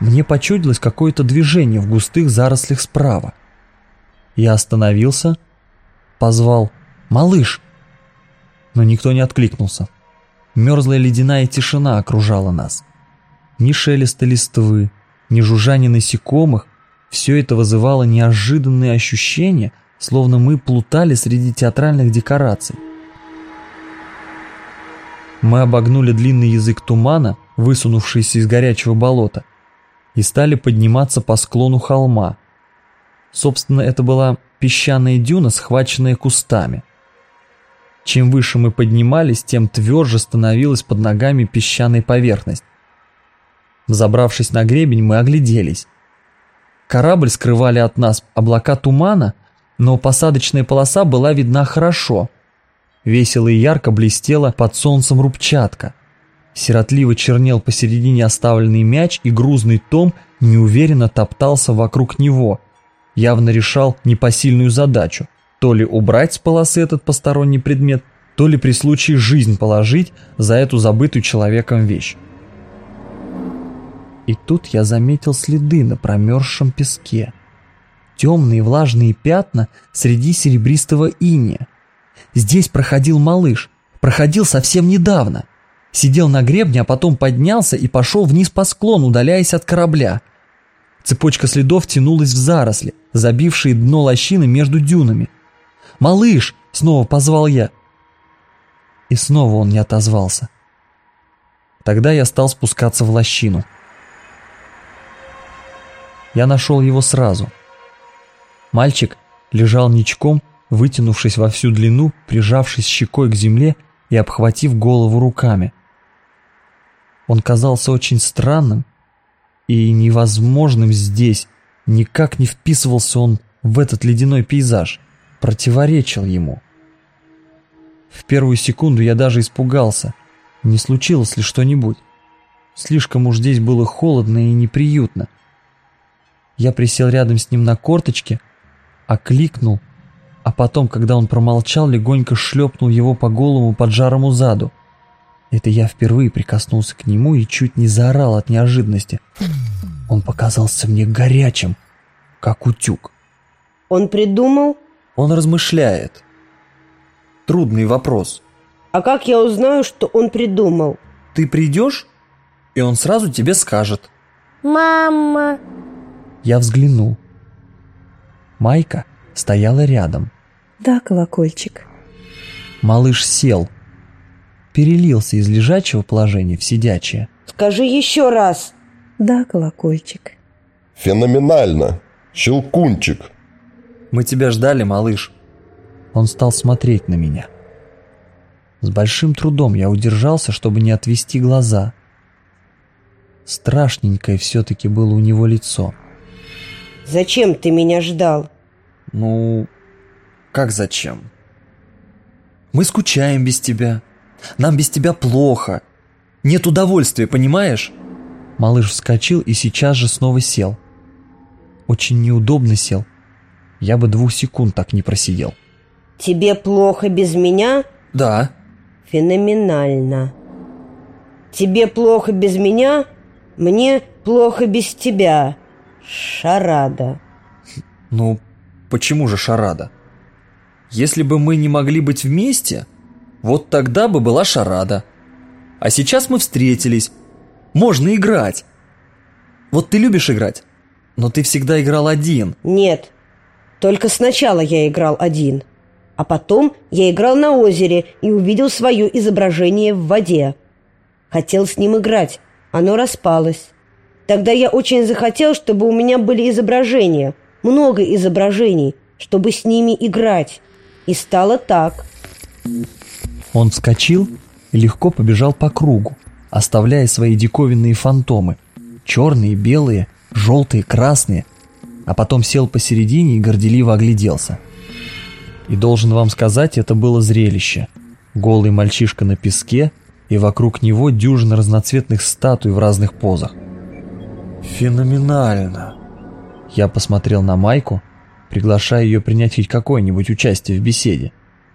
мне почудилось какое-то движение в густых зарослях справа. Я остановился, позвал «Малыш!», но никто не откликнулся. Мерзлая ледяная тишина окружала нас. Ни шелеста листвы, ни жужжания насекомых, все это вызывало неожиданные ощущения, словно мы плутали среди театральных декораций. Мы обогнули длинный язык тумана, высунувшийся из горячего болота, и стали подниматься по склону холма. Собственно, это была песчаная дюна, схваченная кустами. Чем выше мы поднимались, тем тверже становилась под ногами песчаная поверхность. Взобравшись на гребень, мы огляделись. Корабль скрывали от нас облака тумана, но посадочная полоса была видна хорошо. Весело и ярко блестела под солнцем рубчатка. Сиротливо чернел посередине оставленный мяч, и грузный Том неуверенно топтался вокруг него, явно решал непосильную задачу: то ли убрать с полосы этот посторонний предмет, то ли при случае жизнь положить за эту забытую человеком вещь. И тут я заметил следы на промерзшем песке. Темные влажные пятна среди серебристого инея. Здесь проходил малыш, проходил совсем недавно. Сидел на гребне, а потом поднялся и пошел вниз по склону, удаляясь от корабля. Цепочка следов тянулась в заросли, забившие дно лощины между дюнами. «Малыш!» — снова позвал я. И снова он не отозвался. Тогда я стал спускаться в лощину. Я нашел его сразу. Мальчик лежал ничком, вытянувшись во всю длину, прижавшись щекой к земле и обхватив голову руками. Он казался очень странным и невозможным здесь, никак не вписывался он в этот ледяной пейзаж, противоречил ему. В первую секунду я даже испугался, не случилось ли что-нибудь. Слишком уж здесь было холодно и неприютно. Я присел рядом с ним на корточке, окликнул, а потом, когда он промолчал, легонько шлепнул его по голому поджарому заду. Это я впервые прикоснулся к нему и чуть не заорал от неожиданности. Он показался мне горячим, как утюг. Он придумал? Он размышляет. Трудный вопрос. А как я узнаю, что он придумал? Ты придешь, и он сразу тебе скажет. Мама. Я взглянул. Майка стояла рядом. Да, колокольчик. Малыш сел. Перелился из лежачего положения в сидячее. Скажи еще раз. Да, колокольчик. Феноменально. Щелкунчик. Мы тебя ждали, малыш. Он стал смотреть на меня. С большим трудом я удержался, чтобы не отвести глаза. Страшненькое все-таки было у него лицо. Зачем ты меня ждал? Ну, как зачем? Мы скучаем без тебя. Нам без тебя плохо. Нет удовольствия, понимаешь? Малыш вскочил и сейчас же снова сел. Очень неудобно сел. Я бы 2 секунд так не просидел. Тебе плохо без меня? Да. Феноменально. Тебе плохо без меня? Мне плохо без тебя. Шарада. Ну, почему же шарада? Если бы мы не могли быть вместе, вот тогда бы была шарада. А сейчас мы встретились. Можно играть. Вот ты любишь играть, но ты всегда играл один. Нет, только сначала я играл один, а потом я играл на озере и увидел свое изображение в воде. Хотел с ним играть, оно распалось. Тогда я очень захотел, чтобы у меня были изображения, много изображений, чтобы с ними играть. И стало так. Он вскочил и легко побежал по кругу, оставляя свои диковинные фантомы. Черные, белые, желтые, красные. А потом сел посередине и горделиво огляделся. И должен вам сказать, это было зрелище. Голый мальчишка на песке, и вокруг него дюжина разноцветных статуй в разных позах. Феноменально. Я посмотрел на Майку, приглашая ее принять хоть какое-нибудь участие в беседе.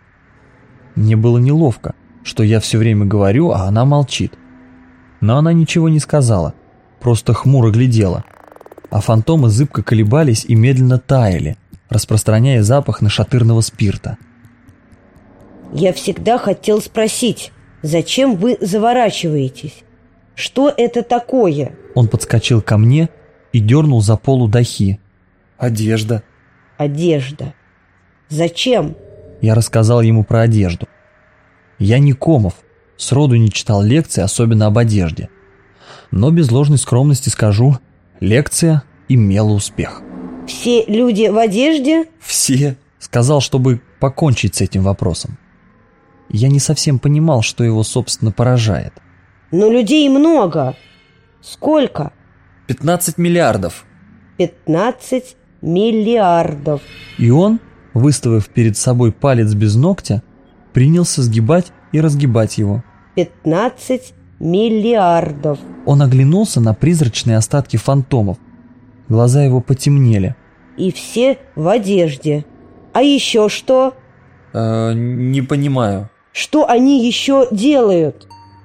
Мне было неловко, что я все время говорю, а она молчит. Но она ничего не сказала. просто хмуро глядела, а фантомы зыбко колебались и медленно таяли, распространяя запах нашатырного спирта. Я всегда хотел спросить, зачем вы заворачиваетесь? Что это такое? Он подскочил ко мне и дернул за полу дахи. «Одежда». Одежда. Зачем? Я рассказал ему про одежду. Я не Комов, сроду не читал лекции, особенно об одежде. Но без ложной скромности скажу, лекция имела успех. Все люди в одежде? Все. Сказал, чтобы покончить с этим вопросом. Я не совсем понимал, что его, собственно, поражает. Но людей много. Сколько? 15 миллиардов. 15 миллиардов. И он, выставив перед собой палец без ногтя, принялся сгибать и разгибать его. 15 миллиардов. Он оглянулся на призрачные остатки фантомов. Глаза его потемнели. И все в одежде. А еще что? Не понимаю. Что они еще делают?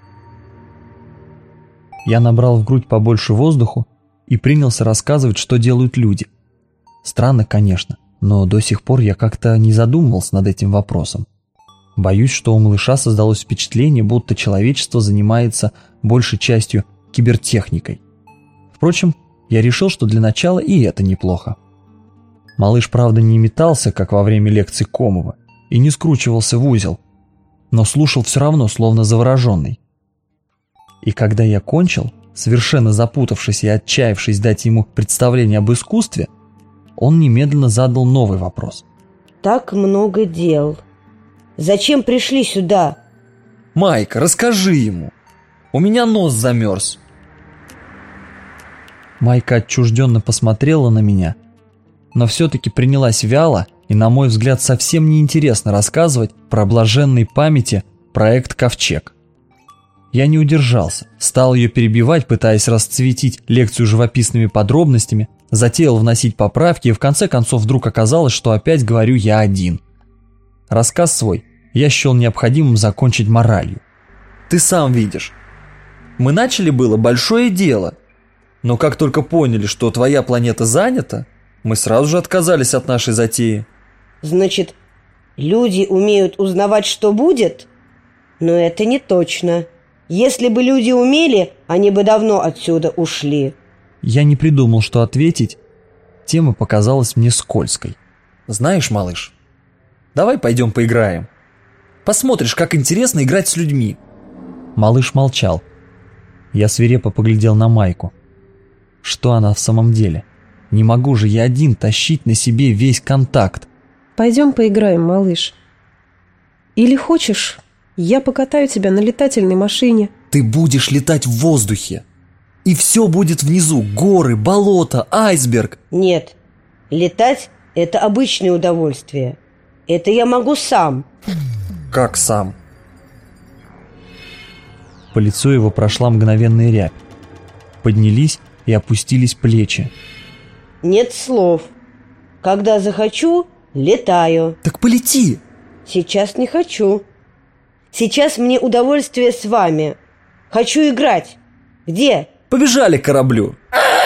Я набрал в грудь побольше воздуху и принялся рассказывать, что делают люди. Странно, конечно, но до сих пор я как-то не задумывался над этим вопросом. Боюсь, что у малыша создалось впечатление, будто человечество занимается большей частью кибертехникой. Впрочем, я решил, что для начала и это неплохо. Малыш, правда, не метался, как во время лекции Комова, и не скручивался в узел, но слушал все равно, словно завороженный. И когда я кончил, совершенно запутавшись и отчаявшись дать ему представление об искусстве, он немедленно задал новый вопрос. Так много дел. Зачем пришли сюда? «Майка, расскажи ему. У меня нос замерз». Майка отчужденно посмотрела на меня, но все-таки принялась вяло и, на мой взгляд, совсем неинтересно рассказывать про блаженной памяти проект «Ковчег». Я не удержался, стал ее перебивать, пытаясь расцветить лекцию живописными подробностями, затеял вносить поправки, и в конце концов вдруг оказалось, что опять говорю я один. Рассказ свой я счел необходимым закончить моралью. «Ты сам видишь. Мы начали было большое дело, но как только поняли, что твоя планета занята, мы сразу же отказались от нашей затеи». Значит, люди умеют узнавать, что будет? Но это не точно. Если бы люди умели, они бы давно отсюда ушли. Я не придумал, что ответить. Тема показалась мне скользкой. «Знаешь, малыш, давай пойдем поиграем. Посмотришь, как интересно играть с людьми». Малыш молчал. Я свирепо поглядел на Майку. Что она в самом деле? Не могу же я один тащить на себе весь контакт. Пойдем поиграем, малыш. Или хочешь, я покатаю тебя на летательной машине. Ты будешь летать в воздухе. И все будет внизу. Горы, болото, айсберг. Нет, летать – это обычное удовольствие. Это я могу сам. Как сам? По лицу его прошла мгновенная рябь. Поднялись и опустились плечи. Нет слов. Когда захочу, летаю. Так полети! Сейчас не хочу. Сейчас мне удовольствие с вами. Хочу играть. Где? Побежали к кораблю.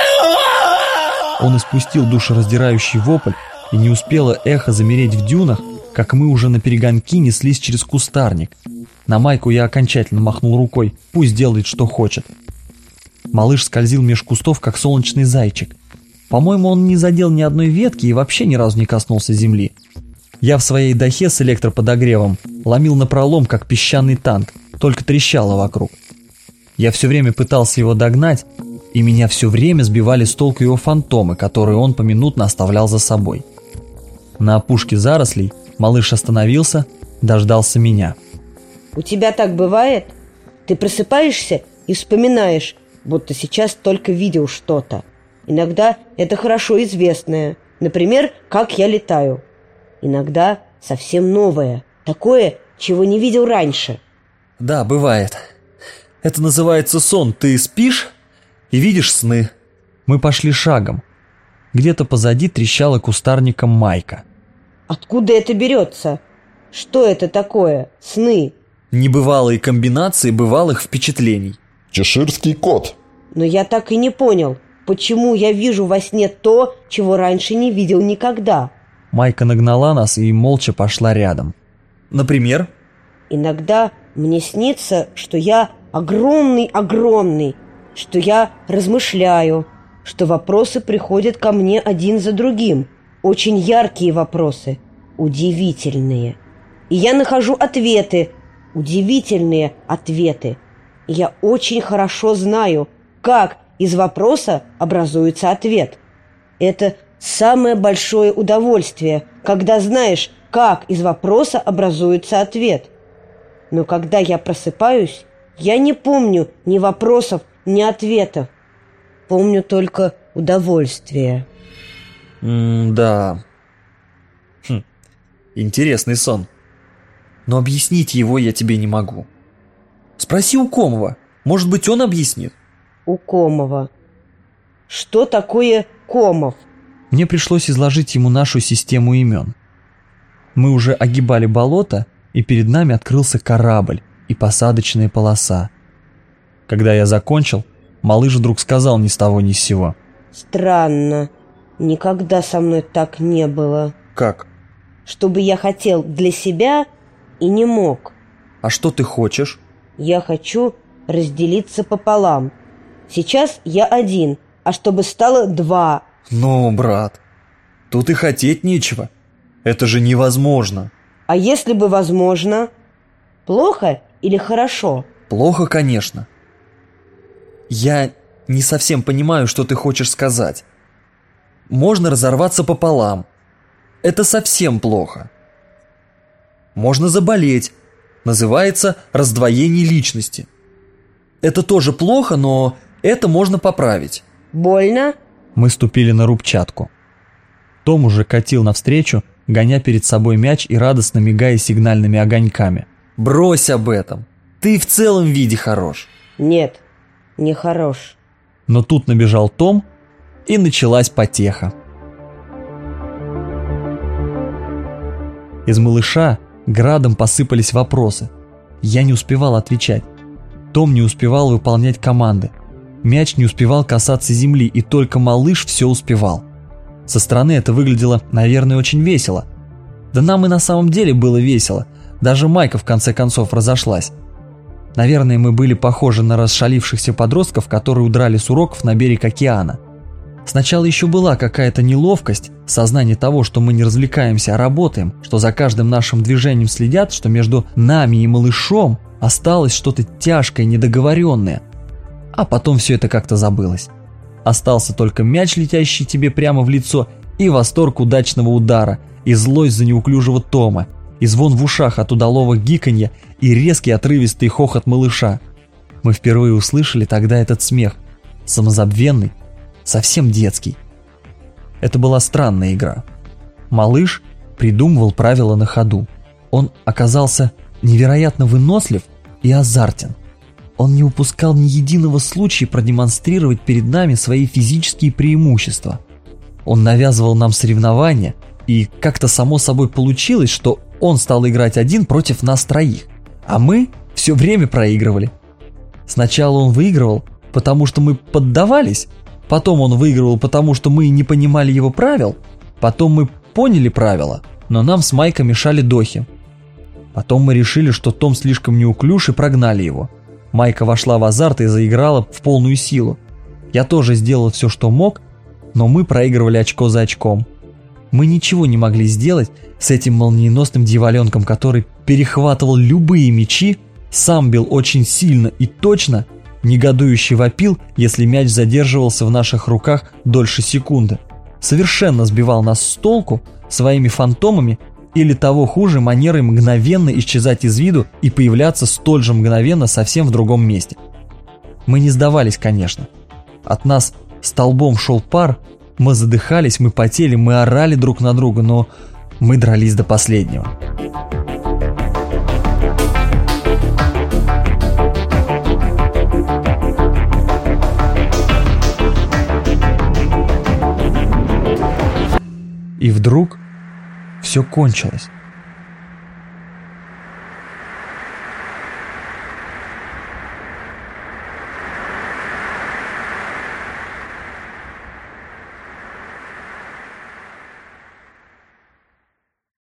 Он испустил душераздирающий вопль, и не успело эхо замереть в дюнах, как мы уже наперегонки неслись через кустарник. На Майку я окончательно махнул рукой, пусть делает, что хочет. Малыш скользил меж кустов, как солнечный зайчик. По-моему, он не задел ни одной ветки и вообще ни разу не коснулся земли. Я в своей дахе с электроподогревом ломил напролом, как песчаный танк, только трещало вокруг. Я все время пытался его догнать, и меня все время сбивали с толку его фантомы, которые он поминутно оставлял за собой. На опушке зарослей малыш остановился, дождался меня. У тебя так бывает? Ты просыпаешься и вспоминаешь, будто сейчас только видел что-то. Иногда это хорошо известное, например, как я летаю. Иногда совсем новое, такое, чего не видел раньше. Да, бывает. Это называется сон. Ты спишь и видишь сны. Мы пошли шагом. Где-то позади трещала кустарником Майка. Откуда это берется? Что это такое? Сны? Небывалые комбинации бывалых впечатлений. Чеширский кот. Но я так и не понял, почему я вижу во сне то, чего раньше не видел никогда. Майка нагнала нас и молча пошла рядом. Например? Иногда мне снится, что я огромный, что я размышляю, что вопросы приходят ко мне один за другим. Очень яркие вопросы, удивительные. И я нахожу ответы, удивительные ответы. И я очень хорошо знаю, как из вопроса образуется ответ. Это самое большое удовольствие, когда знаешь, как из вопроса образуется ответ. Но когда я просыпаюсь, я не помню ни вопросов, ни ответов. Помню только удовольствие. Да. Интересный сон. Но объяснить его я тебе не могу. Спроси у Комова. Может быть, он объяснит. У Комова. Что такое Комов? Мне пришлось изложить ему нашу систему имен. Мы уже огибали болото, и перед нами открылся корабль и посадочная полоса. Когда я закончил, малыш вдруг сказал ни с того ни с сего: странно, никогда со мной так не было. Как? Чтобы я хотел для себя и не мог. А что ты хочешь? Я хочу разделиться пополам. Сейчас я один, а чтобы стало 2. Ну, брат, тут и хотеть нечего. Это же невозможно. А если бы возможно? Плохо или хорошо? Плохо, конечно. Я не совсем понимаю, что ты хочешь сказать. Можно разорваться пополам. Это совсем плохо. Можно заболеть. Называется раздвоение личности. Это тоже плохо, но это можно поправить. Больно? Мы ступили на рубчатку. Том уже катил навстречу, гоня перед собой мяч и радостно мигая сигнальными огоньками. Брось об этом. Ты в целом виде хорош. Нет, не хорош. Но тут набежал Том, и началась потеха. Из малыша градом посыпались вопросы. Я не успевал отвечать. Том не успевал выполнять команды. Мяч не успевал касаться земли, и только малыш все успевал. Со стороны это выглядело, наверное, очень весело. Да нам и на самом деле было весело. Даже Майка в конце концов разошлась. Наверное, мы были похожи на расшалившихся подростков, которые удрали с уроков на берег океана. Сначала еще была какая-то неловкость, сознание того, что мы не развлекаемся, а работаем, что за каждым нашим движением следят, что между нами и малышом осталось что-то тяжкое, недоговоренное. А потом все это как-то забылось. Остался только мяч, летящий тебе прямо в лицо, и восторг удачного удара, и злость за неуклюжего Тома, и звон в ушах от удалого гиканья, и резкий отрывистый хохот малыша. Мы впервые услышали тогда этот смех, самозабвенный, совсем детский. Это была странная игра. Малыш придумывал правила на ходу. Он оказался невероятно вынослив и азартен. Он не упускал ни единого случая продемонстрировать перед нами свои физические преимущества. Он навязывал нам соревнования, и как-то само собой получилось, что он стал играть один против нас троих, а мы все время проигрывали. Сначала он выигрывал, потому что мы поддавались, потом он выигрывал, потому что мы не понимали его правил, потом мы поняли правила, но нам с Майкой мешали дохи. Потом мы решили, что Том слишком неуклюж, и прогнали его. Майка вошла в азарт и заиграла в полную силу. Я тоже сделал все, что мог, но мы проигрывали очко за очком. Мы ничего не могли сделать с этим молниеносным дьяволенком, который перехватывал любые мячи, сам бил очень сильно и точно, негодующе вопил, если мяч задерживался в наших руках дольше секунды, совершенно сбивал нас с толку своими фантомами или того хуже, манерой мгновенно исчезать из виду и появляться столь же мгновенно совсем в другом месте. Мы не сдавались, конечно. От нас столбом шел пар, мы задыхались, мы потели, мы орали друг на друга, но мы дрались до последнего. И вдруг все кончилось.